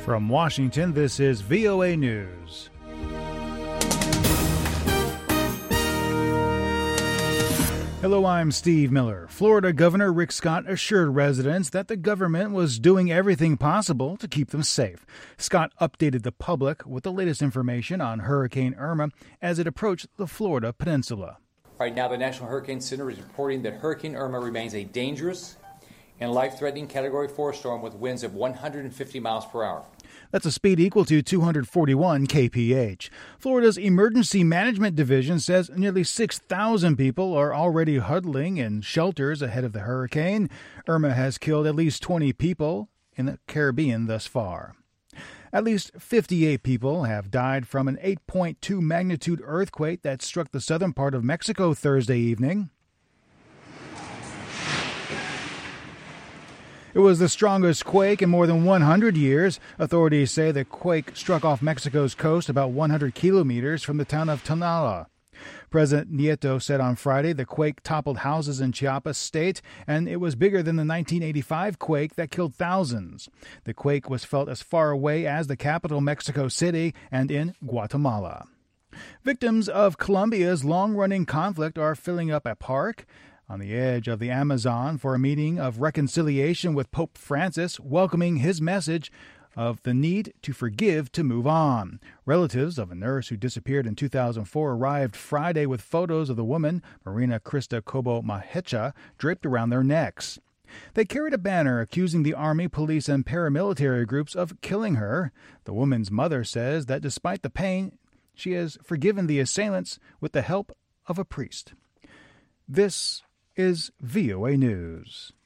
From Washington, this is VOA News. Hello, I'm Steve Miller. Florida Governor Rick Scott assured residents that the government was doing everything possible to keep them safe. Scott updated the public with the latest information on Hurricane Irma as it approached the Florida peninsula. Right now, the National Hurricane Center is reporting that Hurricane Irma remains a dangerous and life-threatening Category 4 storm with winds of 150 miles per hour. That's a speed equal to 241 kph. Florida's Emergency Management Division says nearly 6,000 people are already huddling in shelters ahead of the hurricane. Irma has killed at least 20 people in the Caribbean thus far. At least 58 people have died from an 8.2 magnitude earthquake that struck the southern part of Mexico Thursday evening. It was the strongest quake in more than 100 years. Authorities say the quake struck off Mexico's coast about 100 kilometers from the town of Tonala. President Nieto said on Friday the quake toppled houses in Chiapas state, and it was bigger than the 1985 quake that killed thousands. The quake was felt as far away as the capital, Mexico City, and in Guatemala. Victims of Colombia's long-running conflict are filling up a park on the edge of the Amazon for a meeting of reconciliation with Pope Francis, welcoming his message of the need to forgive to move on. Relatives of a nurse who disappeared in 2004 arrived Friday with photos of the woman, Marina Krista Cobo Mahecha, draped around their necks. They carried a banner accusing the army, police, and paramilitary groups of killing her. The woman's mother says that despite the pain, she has forgiven the assailants with the help of a priest. This is VOA News.